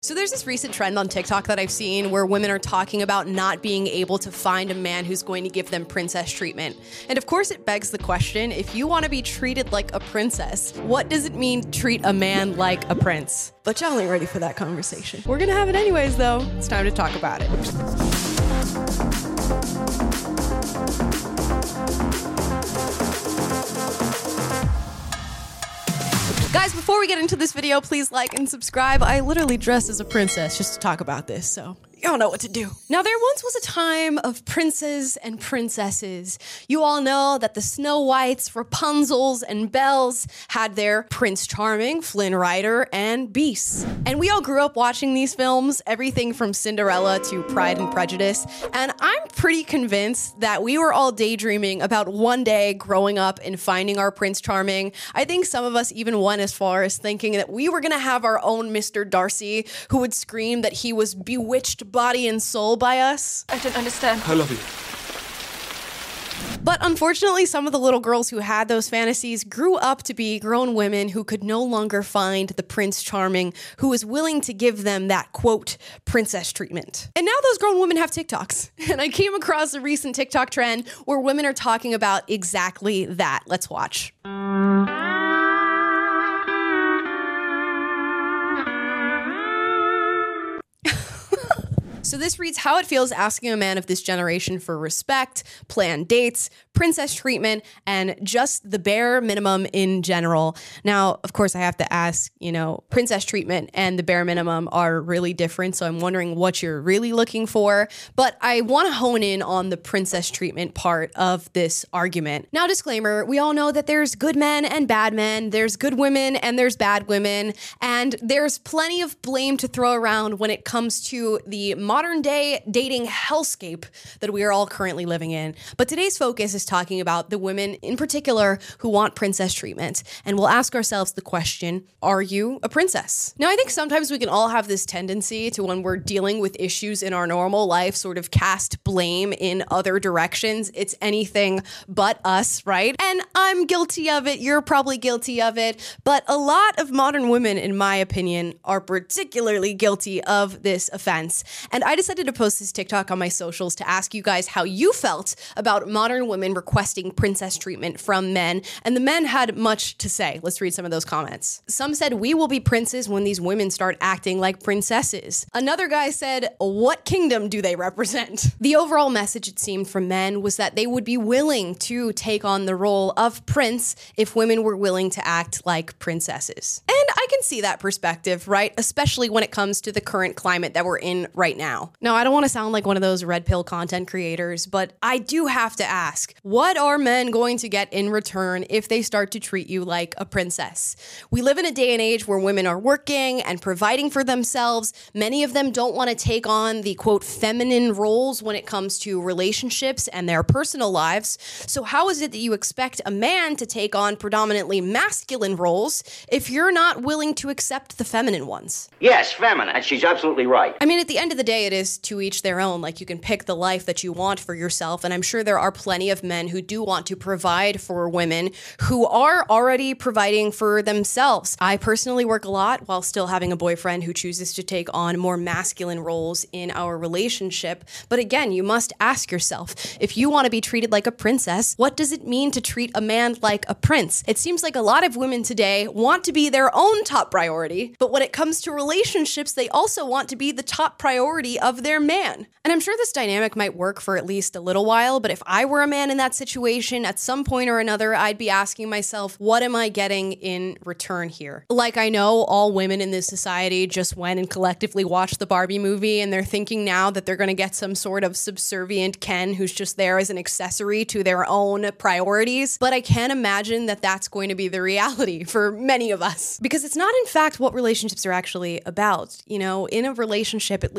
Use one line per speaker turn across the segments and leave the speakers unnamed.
So there's this recent trend on TikTok that I've seen where women are talking about not being able to find a man who's going to give them princess treatment. And of course it begs the question, if you want to be treated like a princess, what does it mean to treat a man like a prince? But y'all ain't ready for that conversation. We're gonna have it anyways though. It's time to talk about it. Guys, before we get into this video, please like and subscribe. I literally dressed as a princess just to talk about this, so y'all know what to do. Now, there once was a time of princes and princesses. You all know that the Snow Whites, Rapunzels, and Belles had their Prince Charming, Flynn Rider, and Beasts. And we all grew up watching these films, everything from Cinderella to Pride and Prejudice, and I'm pretty convinced that we were all daydreaming about one day growing up and finding our Prince Charming. I think some of us even went as far as thinking that we were gonna have our own Mr. Darcy, who would scream that he was bewitched body and soul by us.
I don't understand.
I love you.
But unfortunately, some of the little girls who had those fantasies grew up to be grown women who could no longer find the Prince Charming who was willing to give them that, quote, princess treatment. And now those grown women have TikToks. And I came across a recent TikTok trend where women are talking about exactly that. Let's watch. So this reads how it feels asking a man of this generation for respect, planned dates, princess treatment, and just the bare minimum in general. Now, of course, I have to ask, princess treatment and the bare minimum are really different, so I'm wondering what you're really looking for. But I want to hone in on the princess treatment part of this argument. Now, disclaimer, we all know that there's good men and bad men, there's good women and there's bad women, and there's plenty of blame to throw around when it comes to the modern day dating hellscape that we are all currently living in. But today's focus is talking about the women in particular who want princess treatment. And we'll ask ourselves the question, are you a princess? Now, I think sometimes we can all have this tendency to, when we're dealing with issues in our normal life, sort of cast blame in other directions. It's anything but us, right? And I'm guilty of it. You're probably guilty of it. But a lot of modern women, in my opinion, are particularly guilty of this offense. And I decided to post this TikTok on my socials to ask you guys how you felt about modern women requesting princess treatment from men. And the men had much to say. Let's read some of those comments. Some said, we will be princes when these women start acting like princesses. Another guy said, what kingdom do they represent? The overall message, it seemed, from men was that they would be willing to take on the role of prince if women were willing to act like princesses. And I can see that perspective, right? Especially when it comes to the current climate that we're in right now. Now, I don't want to sound like one of those red pill content creators, but I do have to ask, what are men going to get in return if they start to treat you like a princess? We live in a day and age where women are working and providing for themselves. Many of them don't want to take on the, quote, feminine roles when it comes to relationships and their personal lives. So how is it that you expect a man to take on predominantly masculine roles if you're not willing to accept the feminine ones?
Yes, feminine. She's absolutely right.
I mean, at the end of the day, it is to each their own. Like, you can pick the life that you want for yourself, and I'm sure there are plenty of men who do want to provide for women who are already providing for themselves. I personally work a lot while still having a boyfriend who chooses to take on more masculine roles in our relationship. But again, you must ask yourself, if you want to be treated like a princess, what does it mean to treat a man like a prince? It seems like a lot of women today want to be their own top priority, but when it comes to relationships, they also want to be the top priority of their man. And I'm sure this dynamic might work for at least a little while, but if I were a man in that situation, at some point or another, I'd be asking myself, what am I getting in return here? Like, I know all women in this society just went and collectively watched the Barbie movie, and they're thinking now that they're going to get some sort of subservient Ken who's just there as an accessory to their own priorities. But I can't imagine that that's going to be the reality for many of us, because it's not, in fact, what relationships are actually about. In a relationship, at least a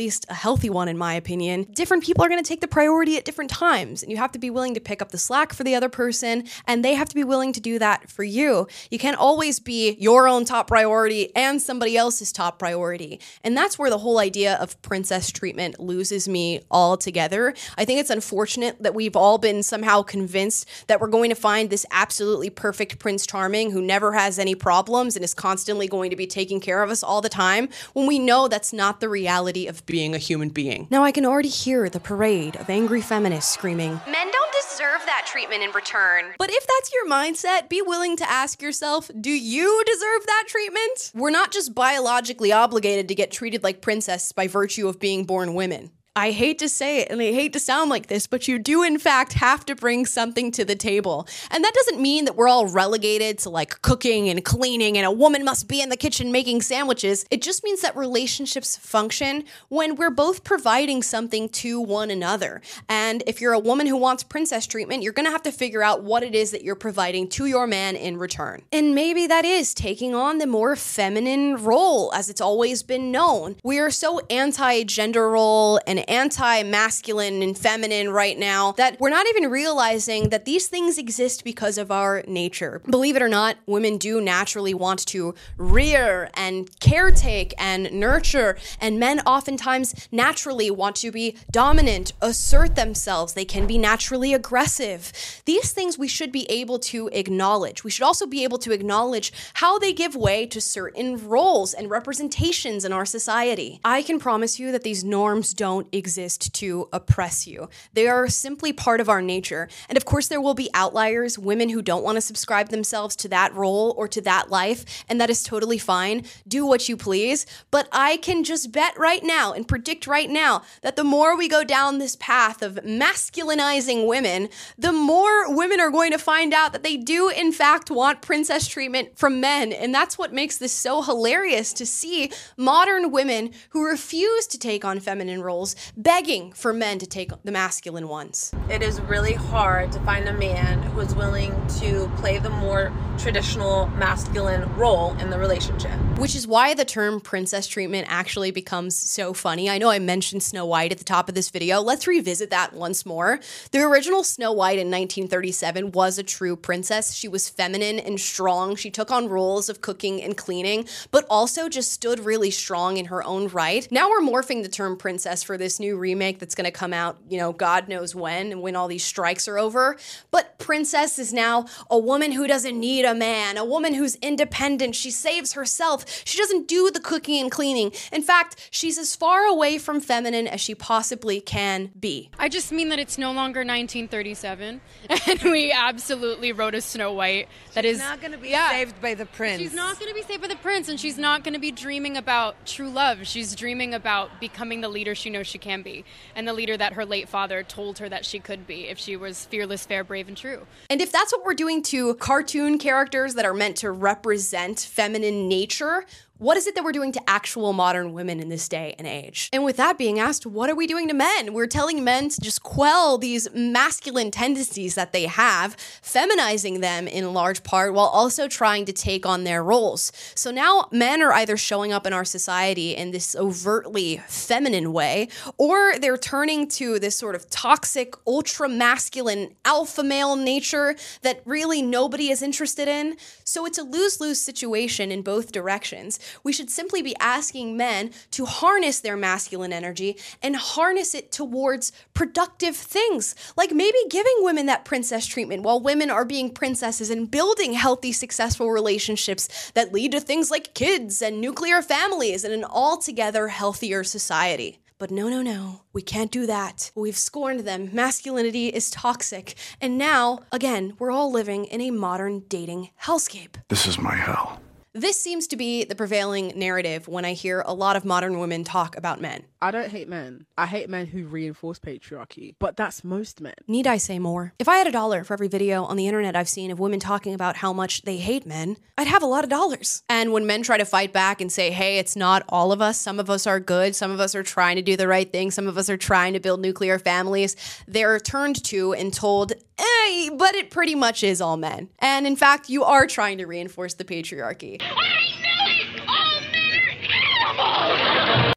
healthy one in my opinion. Different people are going to take the priority at different times, and you have to be willing to pick up the slack for the other person, and they have to be willing to do that for you. You can't always be your own top priority and somebody else's top priority. And that's where the whole idea of princess treatment loses me altogether. I think it's unfortunate that we've all been somehow convinced that we're going to find this absolutely perfect Prince Charming who never has any problems and is constantly going to be taking care of us all the time, when we know that's not the reality of being a human being. Now I can already hear the parade of angry feminists screaming, "Men don't deserve that treatment in return." But if that's your mindset, be willing to ask yourself, do you deserve that treatment? We're not just biologically obligated to get treated like princesses by virtue of being born women. I hate to say it, and I hate to sound like this, but you do in fact have to bring something to the table. And that doesn't mean that we're all relegated to like cooking and cleaning and a woman must be in the kitchen making sandwiches. It just means that relationships function when we're both providing something to one another. And if you're a woman who wants princess treatment, you're gonna have to figure out what it is that you're providing to your man in return. And maybe that is taking on the more feminine role, as it's always been known. We are so anti-gender role and anti-masculine and feminine right now that we're not even realizing that these things exist because of our nature. Believe it or not, women do naturally want to rear and caretake and nurture, and men oftentimes naturally want to be dominant, assert themselves. They can be naturally aggressive. These things we should be able to acknowledge. We should also be able to acknowledge how they give way to certain roles and representations in our society. I can promise you that these norms don't exist to oppress you. They are simply part of our nature. And of course, there will be outliers, women who don't want to subscribe themselves to that role or to that life, and that is totally fine. Do what you please. But I can just bet right now and predict right now that the more we go down this path of masculinizing women, the more women are going to find out that they do in fact want princess treatment from men. And that's what makes this so hilarious to see modern women who refuse to take on feminine roles begging for men to take the masculine ones.
It is really hard to find a man who's willing to play the more traditional masculine role in the relationship.
Which is why the term princess treatment actually becomes so funny. I know I mentioned Snow White at the top of this video. Let's revisit that once more. The original Snow White in 1937 was a true princess. She was feminine and strong. She took on roles of cooking and cleaning, but also just stood really strong in her own right. Now we're morphing the term princess for this new remake that's going to come out, God knows when, and when all these strikes are over. But princess is now a woman who doesn't need a man, a woman who's independent. She saves herself. She doesn't do the cooking and cleaning. In fact, she's as far away from feminine as she possibly can be.
I just mean that it's no longer 1937, and we absolutely wrote a Snow White that is
not going to be saved by the prince.
She's not going to be saved by the prince, and she's not going to be dreaming about true love. She's dreaming about becoming the leader she knows she can be, and the leader that her late father told her that she could be if she was fearless, fair, brave, and true.
And if that's what we're doing to cartoon characters that are meant to represent feminine nature, what is it that we're doing to actual modern women in this day and age? And with that being asked, what are we doing to men? We're telling men to just quell these masculine tendencies that they have, feminizing them in large part, while also trying to take on their roles. So now men are either showing up in our society in this overtly feminine way, or they're turning to this sort of toxic, ultra-masculine alpha male nature that really nobody is interested in. So it's a lose-lose situation in both directions. We should simply be asking men to harness their masculine energy and harness it towards productive things, like maybe giving women that princess treatment while women are being princesses and building healthy, successful relationships that lead to things like kids and nuclear families and an altogether healthier society. But no, we can't do that. We've scorned them. Masculinity is toxic. And now, again, we're all living in a modern dating hellscape.
This is my hell.
This seems to be the prevailing narrative when I hear a lot of modern women talk about men.
I don't hate men. I hate men who reinforce patriarchy, but that's most men.
Need I say more? If I had $1 for every video on the internet I've seen of women talking about how much they hate men, I'd have a lot of dollars. And when men try to fight back and say, hey, it's not all of us, some of us are good, some of us are trying to do the right thing, some of us are trying to build nuclear families, they're turned to and told, hey, but it pretty much is all men. And in fact, you are trying to reinforce the patriarchy.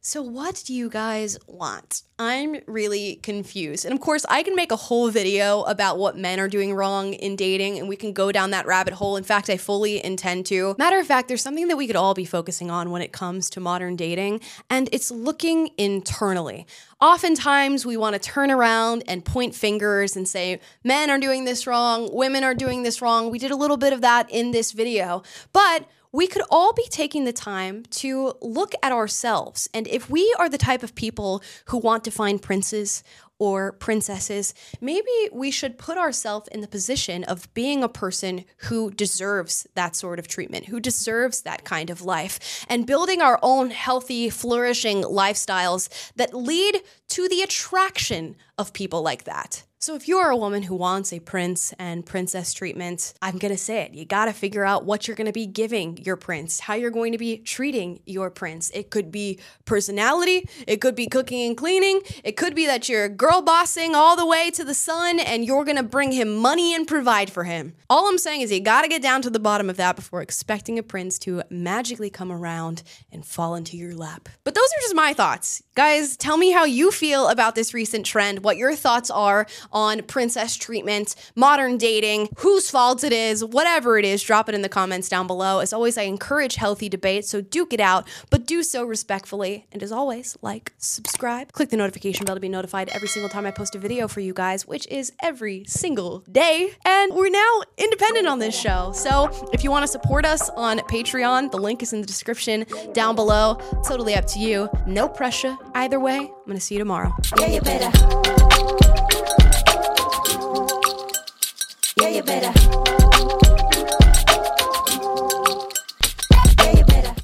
So what do you guys want? I'm really confused. And of course, I can make a whole video about what men are doing wrong in dating, and we can go down that rabbit hole. In fact, I fully intend to. Matter of fact, there's something that we could all be focusing on when it comes to modern dating, and it's looking internally. Oftentimes, we want to turn around and point fingers and say, men are doing this wrong, women are doing this wrong. We did a little bit of that in this video, but we could all be taking the time to look at ourselves. And if we are the type of people who want to find princes or princesses, maybe we should put ourselves in the position of being a person who deserves that sort of treatment, who deserves that kind of life, and building our own healthy, flourishing lifestyles that lead to the attraction of people like that. So if you're a woman who wants a prince and princess treatment, I'm going to say it. You got to figure out what you're going to be giving your prince, how you're going to be treating your prince. It could be personality. It could be cooking and cleaning. It could be that you're girl bossing all the way to the sun and you're going to bring him money and provide for him. All I'm saying is you got to get down to the bottom of that before expecting a prince to magically come around and fall into your lap. But those are just my thoughts. Guys, tell me how you feel about this recent trend, what your thoughts are on princess treatment, modern dating, whose fault it is, whatever it is, drop it in the comments down below. As always, I encourage healthy debate, so duke it out, but do so respectfully. And as always, like, subscribe, click the notification bell to be notified every single time I post a video for you guys, which is every single day. And we're now independent on this show. So if you want to support us on Patreon, the link is in the description down below. Totally up to you. No pressure. Either way, I'm going to see you tomorrow.
Yeah, you better. Yeah, you better.